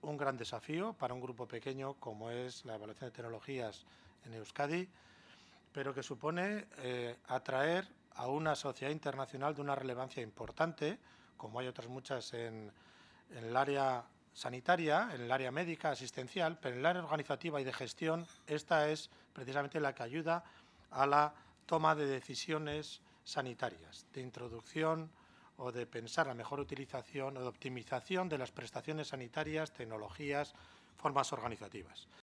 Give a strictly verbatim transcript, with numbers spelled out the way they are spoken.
un gran desafío para un grupo pequeño como es la evaluación de tecnologías en Euskadi, pero que supone eh, atraer a una sociedad internacional de una relevancia importante, como hay otras muchas en, en el área sanitaria, en el área médica, asistencial, pero en el área organizativa y de gestión, esta es precisamente la que ayuda a la toma de decisiones sanitarias, de introducción o de pensar la mejor utilización o de optimización de las prestaciones sanitarias, tecnologías, formas organizativas.